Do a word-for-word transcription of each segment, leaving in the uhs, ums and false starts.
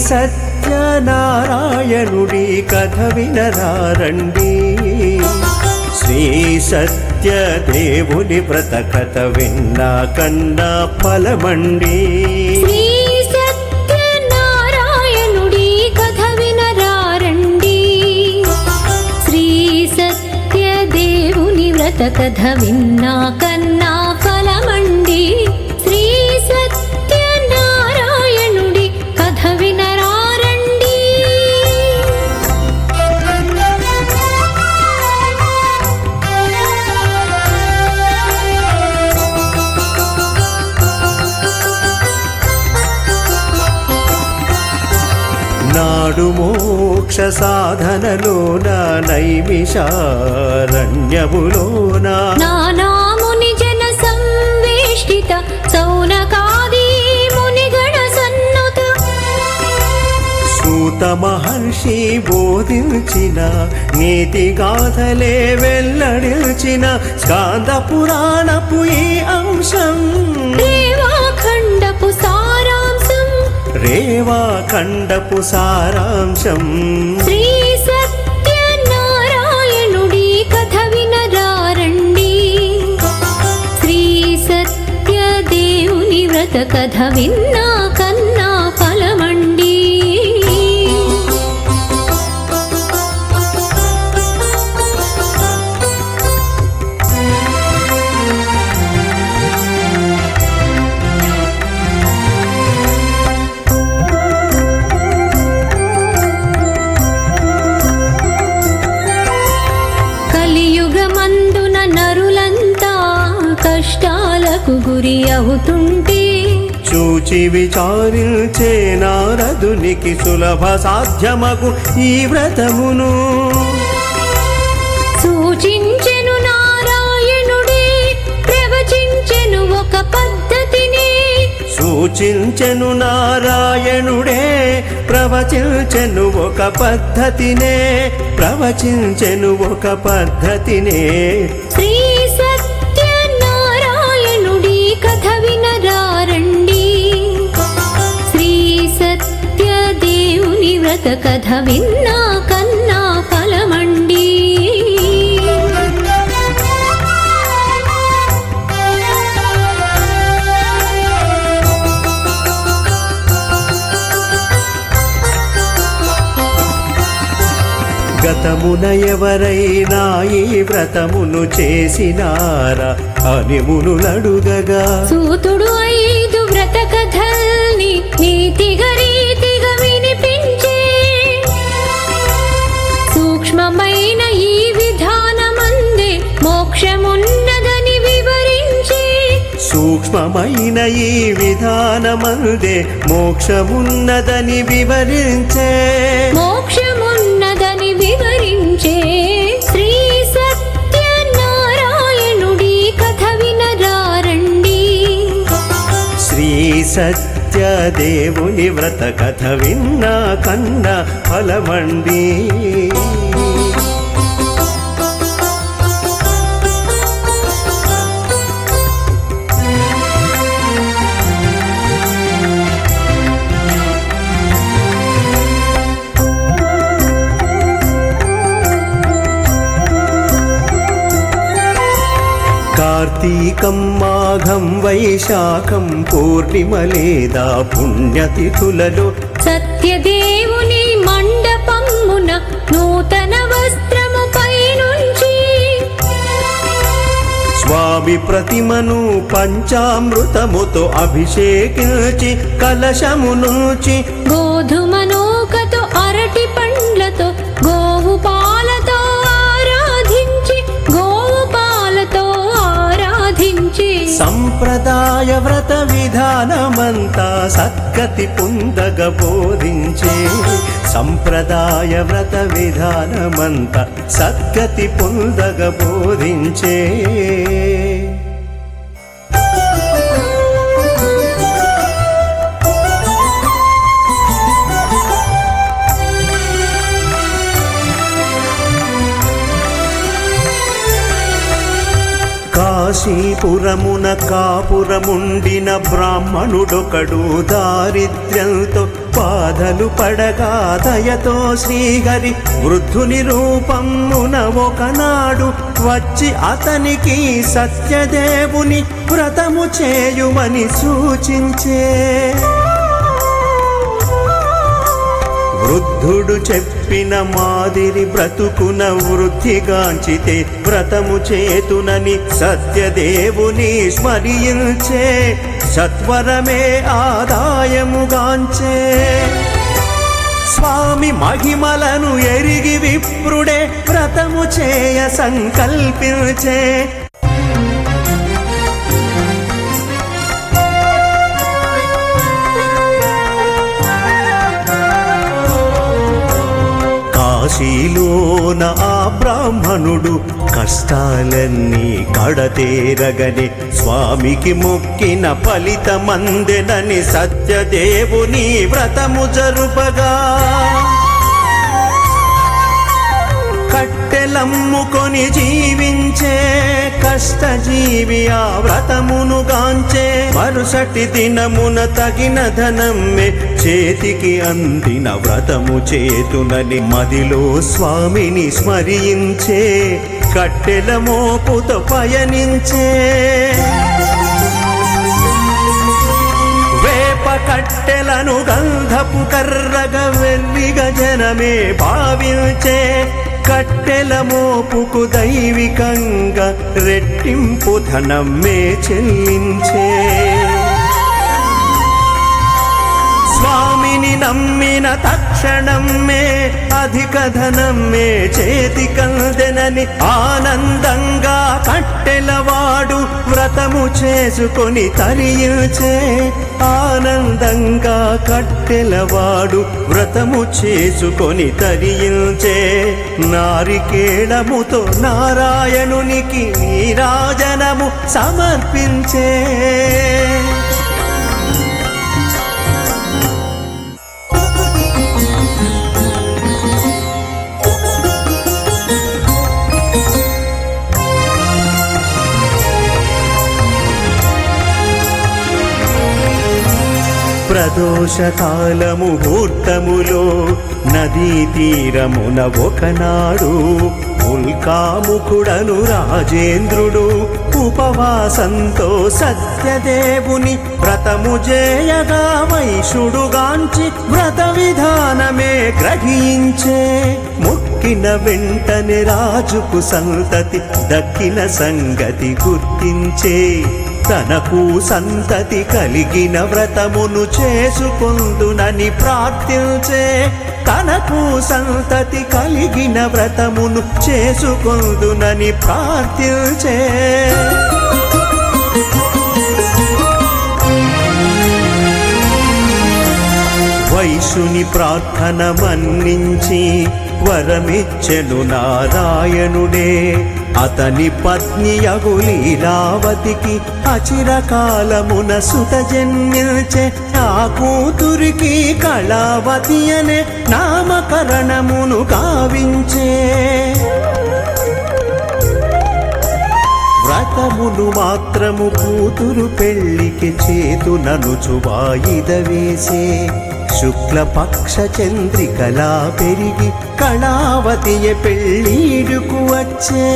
సత్యనారాయణుడి కథ వినరారండి. శ్రీ సత్యదేవుని వ్రత కథ విన్నా కన్నా ఫలమండి. శ్రీ సత్యనారాయణుడి కథ వినరారండి. శ్రీ సత్యదేవుని వ్రత కథ విన్నా కన్నా ఫలమండి. శ్రీ సత్యనారాయణుడి కథ వినరారండి. నాడు మోక్ష సాధనలోన నైమిషారణ్యములోన నానాముని జన సంవేష్టిత సౌనకాది మునిగణ సన్నుత సూత మహర్షి బోధించిన నీతి గాథలే వెల్లడిల్చిన స్కాంద పురాణపు ఈ అంశం రేవాఖండపు సారాంశం. రేవాఖండపు సారాంశం శ్రీ సత్యనారాయణుడి కథ వినరారండి. శ్రీ సత్యదేవుని వ్రత కథ విన్నా కన్నా ఫలమండి. కలియుగమందున నరులంతా కష్టాలకు గురి అవుతుంటే చూచి విచారించే నారదునికి సులభ సాధ్యమగు ఈ వ్రతమును సూచించెను నారాయణుడే ప్రవచించెను ఒక పద్ధతిని. సూచించెను నారాయణుడే ప్రవచించెను ఒక పద్ధతినే ప్రవచించెను ఒక పద్ధతినే శ్రీ సత్యనారాయణుడి కథ వినరారండి. శ్రీ సత్యదేవుని వ్రత కథ విన్నా కన్నా ఫలమండి. గతమున ఎవరైనా ఈ వ్రతమును చేసినారా అని మునులడుగగా సూతుడు ఐదు వ్రత కథల్ని నీతిగా రీతిగా వినిపించే సూక్ష్మమైన ఈ విధానమందే మోక్షమున్నదని వివరించే సూక్ష్మమైన ఈ విధానమందే మోక్షమున్నదని వివరించే మోక్షమున్నదని వివరించే శ్రీ సత్యనారాయణుడి కథ వినరారండి. శ్రీ సత్యదేవుని వ్రత కథ విన్నా కన్నా ఫలమండి. కార్తీకం మాఘం వైశాఖం పూర్ణిమ లేదా పుణ్యతిథులలో సత్యదేవుని మండపమున నూతన వస్త్రముపై నుంచి స్వామి ప్రతిమను పంచామృతముతో అభిషేకించి కలశము నుంచి గోధుమ నూకతో అరటి పండ్లతో గోవు పాలతో ఆరాధించి గోవు పాలతో ఆరాధించి సంప్రదాయ వ్రత విధానమంతా సద్గతి పొందగ బోధించే సంప్రదాయ వ్రత విధానమంతా సద్గతి పొందగ బోధించే కాశీపురమున కాపురముండిన బ్రాహ్మణుడొకడు దారిద్ర్యంతో బాధలు పడగా దయతో శ్రీహరి వృద్ధుని రూపమున ఒకనాడు వచ్చి అతనికి సత్యదేవుని వ్రతము చేయుమని సూచించే. వృద్ధుడు చెప్పిన మాదిరి బ్రతుకున వృద్ధిగాంచితే వ్రతము చేతునని సత్యదేవుని స్మరించే. సత్వరమే ఆదాయముగాంచే. స్వామి మహిమలను ఎరిగి విప్రుడే వ్రతము చేయ సంకల్పించే. కాశీలోన ఆ బ్రాహ్మణుడు కష్టాలన్నీ కడతేరగని స్వామికి మొక్కిన ఫలితమందెనని సత్యదేవుని వ్రతము జరుపగా కట్టెలమ్ముకొని జీవించే కష్టజీవి ఆ వ్రతమును గాంచే. మరుసటి దినమున తగిన ధనమ్మే చేతికి అందిన వ్రతము చేతునని మదిలో స్వామిని స్మరించే. కట్టెల మోపుతో పయనించే. వేప కట్టెలను గంధపు కర్రగ వెర్రిగ జనమే భావించే. కట్టెల మోపుకు దైవికంగా రెట్టింపు ధనమ్మే చెల్లించే. స్వామిని నమ్మిన తక్షణమ్మే అధిక ధనమ్మే చేతికందెనని ఆనందంగా కట్టెలవాడు వ్రతము చేసుకొని తరించే. ఆనందంగా కట్టెలవాడు వ్రతము చేసుకొని తరించే. నారికేళముతో నారాయణునికి నీరాజనము సమర్పించే. ప్రదోషకాల ముహూర్తములో నదీ తీరమున ఒకనాడు ఉల్కాముఖుడను రాజేంద్రుడు ఉపవాసంతో సత్యదేవుని వ్రతము చేయగా వైశుడుగాంచి వ్రత విధానమే గ్రహించే. మొక్కిన వెంటనే రాజుకు సంతతి దక్కిన సంగతి గుర్తించే. తనకు సంతతి కలిగిన వ్రతమును చేసుకొందునని ప్రార్థించే. తనకు సంతతి కలిగిన వ్రతమును చేసుకొందునని ప్రార్థించే. వైశుని ప్రార్థన మన్నించి వరమిచ్చెను నారాయణుడే. అతని పత్ని యగు లీలావతికి అచిరకాలమున సుత జన్మించే. ఆ కూతురికి కళావతి అనే నామకరణమును గావించే. వ్రతమును మాత్రము కూతురు పెళ్లికి చేతుననుచు వాయిద వేసే. శుక్లపక్ష చంద్రికలా పెరిగి కళావతియ పెళ్ళీడుకు వచ్చే.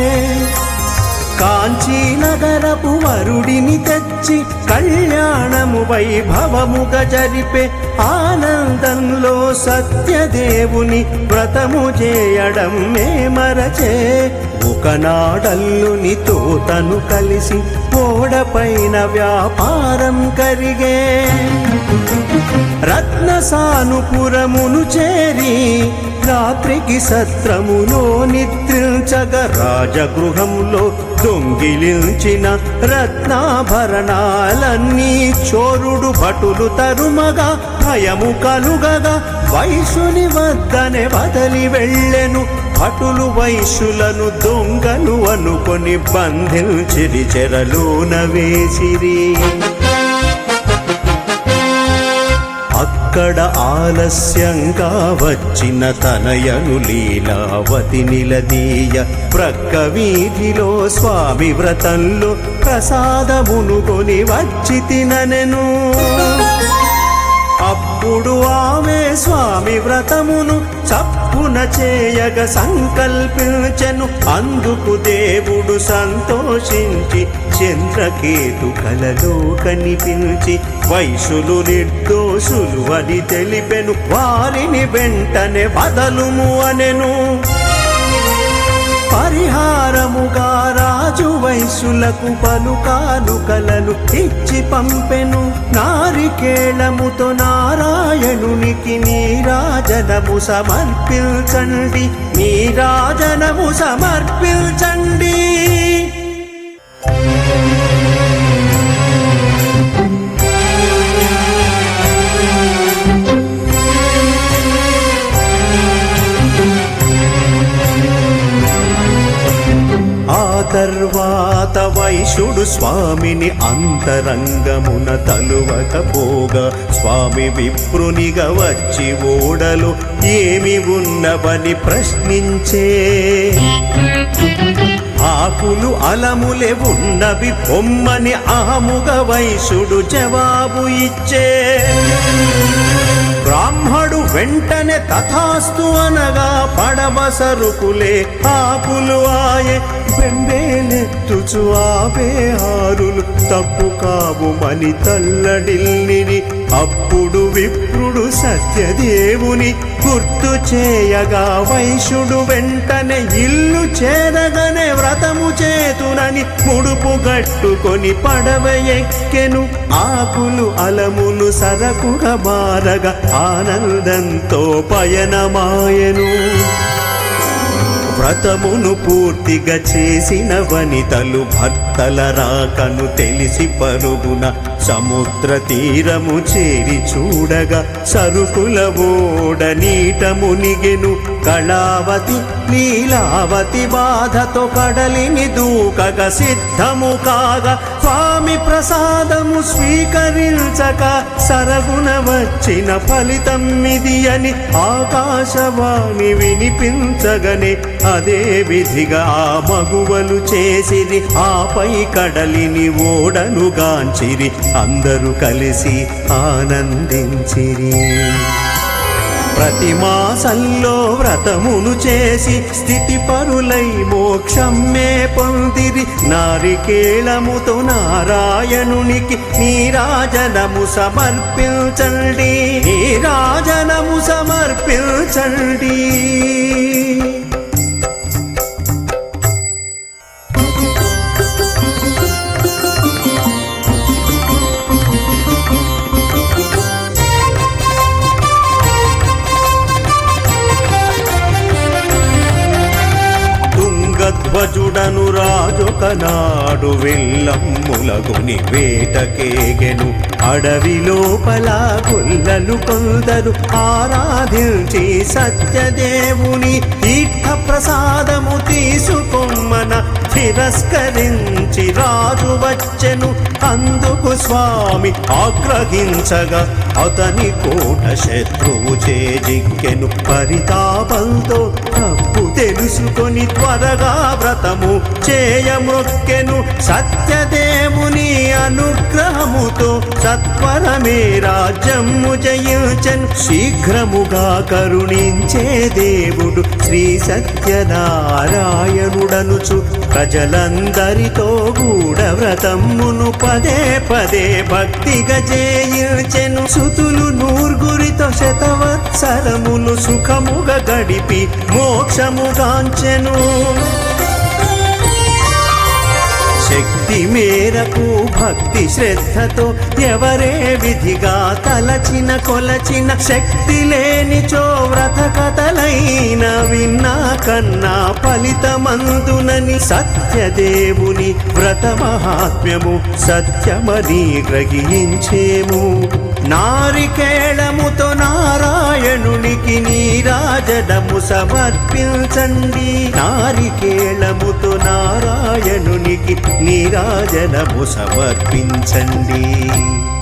కాంచీ నగరపు వరుడిని తెచ్చి కళ్యాణము వైభవముగా జరిపే. ఆనందంలో సత్యదేవుని వ్రతము చేయడం మే మరచే. ఒకనాడల్లునితో తను కలిసి ఓడపైన వ్యాపారం కరిగే. రత్నసానుపురమును చేరి రాత్రికి సత్రములో నిద్రించగ. రాజగృహంలో దొంగిలించిన రత్నాభరణాలన్నీ చోరుడు భటులు తరుమగా భయము కలుగగా వైశుని వద్దనే వదలి వెళ్ళెను. భటులు వైశ్యులను దొంగలు అనుకొని బంధించిరి, చెరలోన వేసిరి. అక్క అక్కడ ఆలస్యంగా వచ్చిన తనయను లీలావతి నిలదీయ ప్రక్క వీధిలో స్వామి వ్రతంలో ప్రసాదమును కొని వచ్చి తిననెను. అప్పుడు ఆమె స్వామి వ్రతమును చప్పున చేయగ సంకల్పించెను. అందుకు దేవుడు సంతోషించి చంద్రకేతు కలలో కనిపించి వైశ్యులు నిర్దోషులు అని తెలిపెను. వారిని వెంటనే వదలుము అనెను. పరిహారముగా రాజు వైశ్యులకు పలు కానుకలను ఇచ్చి పంపెను. నారికేళముతో నారాయణునికి నీరాజనము సమర్పించండి, నీరాజనము సమర్పించండి. ఆ తర్వాత వైశ్యుడు స్వామిని అంతరంగమున తలువకపోగా స్వామి విప్రునిగా వచ్చి ఓడలో ఏమి ఉన్నవని ప్రశ్నించే. ఆకులు అలములే ఉన్నవి పొమ్మని ఆముగ వైశ్యుడు జవాబు ఇచ్చే. బ్రాహ్మడు వెంటనే తథాస్తు అనగా పడవ సరుకులే ఆకులు ఆయే. బెంబేలెత్తుచు ఆవే హారులు తప్పు కావుమని తల్లడిల్లిని. అప్పుడు విప్రుడు సత్యదేవుని గుర్తు చేయగా వైశ్యుడు వెంటనే ఇల్లు చేరగనే వ్రతము చేతునని ముడుపు గట్టుకొని పడవ ఎక్కెను. ఆకులు అలములు సరకుగా మారగా ఆనందంతో పయనమాయెను. వ్రతమును పూర్తిగా చేసిన వనితలు భర్తల రాకను తెలిసి పరుగున సముద్ర తీరము చేరి చూడగా సరుకుల ఓడ నీట మునిగెను. కళావతి లీలావతి బాధతో కడలిని దూకగా సిద్ధము కాగా స్వామి ప్రసాదము స్వీకరించక సరగున వచ్చిన ఫలితం ఇది అని ఆకాశవాణి వినిపించగనే అదే విధిగా ఆ మగువలు చేసిరి. ఆపై కడలిని ఓడను గాంచిరి, అందరూ కలిసి ఆనందించిరి. ప్రతి మాసంలో వ్రతమును చేసి స్థితి పరులై మోక్షమ్మే పొందిరి. నారికేళముతో నారాయణునికి నీరాజనము సమర్పించండి, నీరాజనము సమర్పించండి. ధ్వజుడను రాజొకనాడు విల్లమ్ములగుని వేటకేగెను. అడవి లోపల గొల్లలు కొందరు ఆరాధించి సత్యదేవుని తీర్థ ప్రసాదము తీసుకొమ్మన తిరస్కరించి రాజు వచ్చెను. అందుకు స్వామి ఆగ్రహించగా అతని కోట శత్రువు చేజిక్కెను. పరితాపంతో తప్పు తెలుసుకొని త్వరగా వ్రతము చేయమొక్కెను. సత్యదేవుని అనుగ్రహముతో సత్వరమే రాజ్యము జయించెను. శీఘ్రముగా కరుణించే దేవుడు శ్రీ సత్యనారాయణుడనుచు ప్రజలందరితో గూఢ వ్రతమును పదే పదే భక్తిగా చేయించెను. సుతులు నూర్గురితో శతవత్సరములు సుఖముగా గడిపి మోక్షముగాంచెను. శక్తి మేరకు భక్తి శ్రద్ధతో ఎవరే విధిగా తలచిన కొలచిన శక్తి లేనిచో వ్రత కథలైన విన్నా కన్నా ఫలితమందునని సత్యదేవుని వ్రత మహాత్మ్యము సత్యమని గ్రహించేము. నారికేళముతో నారాయణునికి నీరాజనము సమర్పించండి, నారికేళముతో నారాయణునికి నీరాజనము సమర్పించండి.